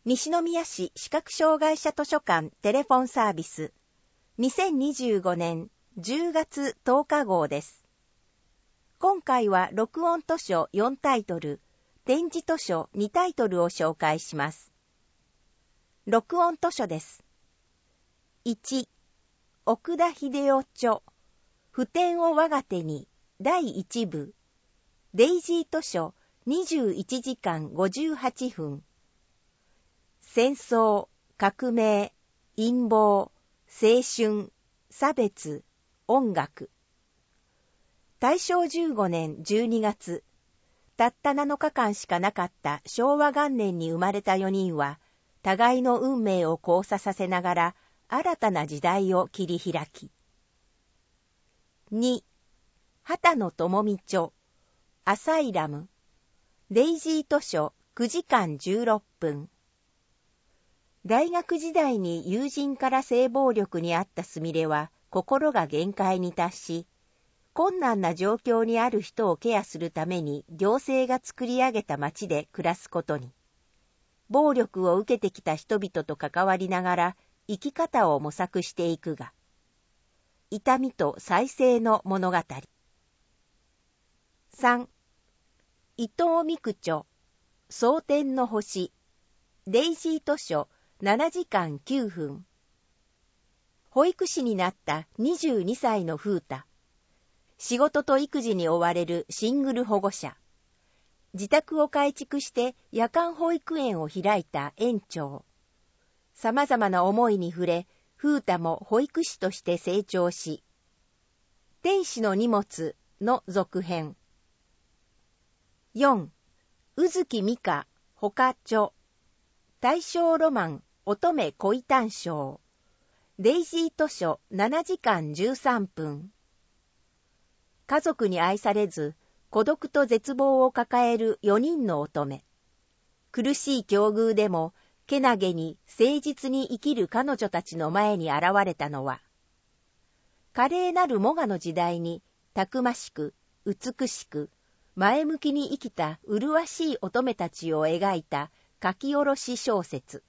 西宮市視覚障害者図書館テレフォンサービス2025年10月10日号です。今回は録音図書4タイトル、展示図書2タイトルを紹介します。録音図書です。1、奥田秀夫著、普天を我が手に第1部、デイジー図書21時間58分。戦争、革命、陰謀、青春、差別、音楽。大正15年12月、たった7日間しかなかった昭和元年に生まれた4人は、互いの運命を交差させながら新たな時代を切り開き。2、畑野智美著、アサイラム、デイジー図書9時間16分。大学時代に友人から性暴力にあったすみれは心が限界に達し、困難な状況にある人をケアするために行政が作り上げた町で暮らすことに、暴力を受けてきた人々と関わりながら生き方を模索していくが、痛みと再生の物語。3、伊藤美久著、蒼天の星、デイジー図書7時間9分。保育士になった22歳の風太。仕事と育児に追われるシングル保護者。自宅を改築して夜間保育園を開いた園長。様々な思いに触れ、風太も保育士として成長し、天使の荷物の続編。4、宇月美香、他著、大正ロマン、乙女恋短章、デイジー図書7時間13分。家族に愛されず、孤独と絶望を抱える4人の乙女。苦しい境遇でも、けなげに誠実に生きる彼女たちの前に現れたのは、華麗なるモガの時代に、たくましく、美しく、前向きに生きた麗しい乙女たちを描いた書き下ろし小説。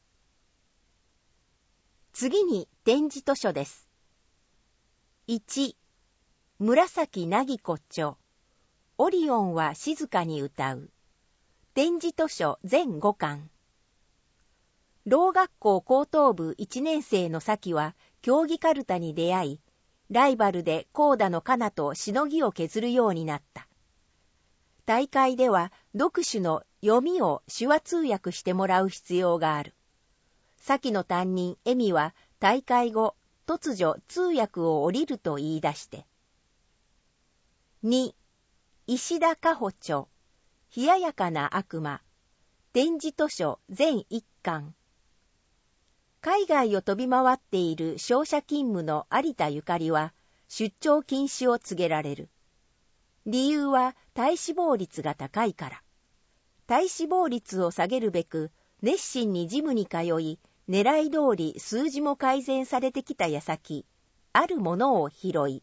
次に展示図書です。1、紫凪子著、オリオンは静かに歌う。展示図書全5巻。ろう学校高等部1年生の咲は競技かるたに出会い、ライバルでコーダのカナとしのぎを削るようになった。大会では読書の読みを手話通訳してもらう必要がある。咲の担任エミは大会後、突如通訳を降りると言い出して。2、石田果歩著、冷ややかな悪魔、展示図書全1巻。海外を飛び回っている商社勤務の有田ゆかりは出張禁止を告げられる。理由は体脂肪率が高いから。体脂肪率を下げるべく熱心にジムに通い、狙い通り数字も改善されてきた矢先、あるものを拾い。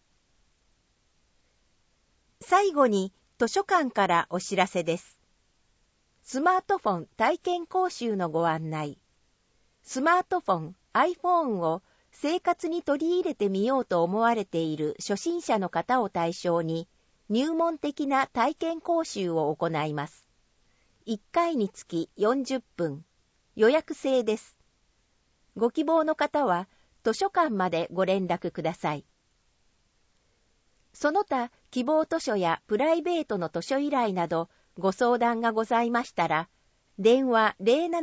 最後に図書館からお知らせです。スマートフォン体験講習のご案内。スマートフォン iPhone を生活に取り入れてみようと思われている初心者の方を対象に、入門的な体験講習を行います。1回につき40分。予約制です。ご希望の方は図書館までご連絡ください。その他希望図書やプライベートの図書依頼などご相談がございましたら、電話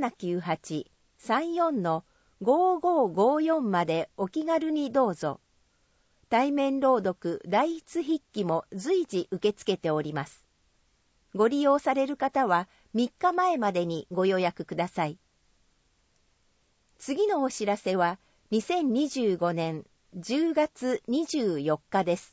0798-34-5554 までお気軽にどうぞ。対面朗読代筆筆記も随時受け付けております。ご利用される方は3日前までにご予約ください。次のお知らせは2025年10月24日です。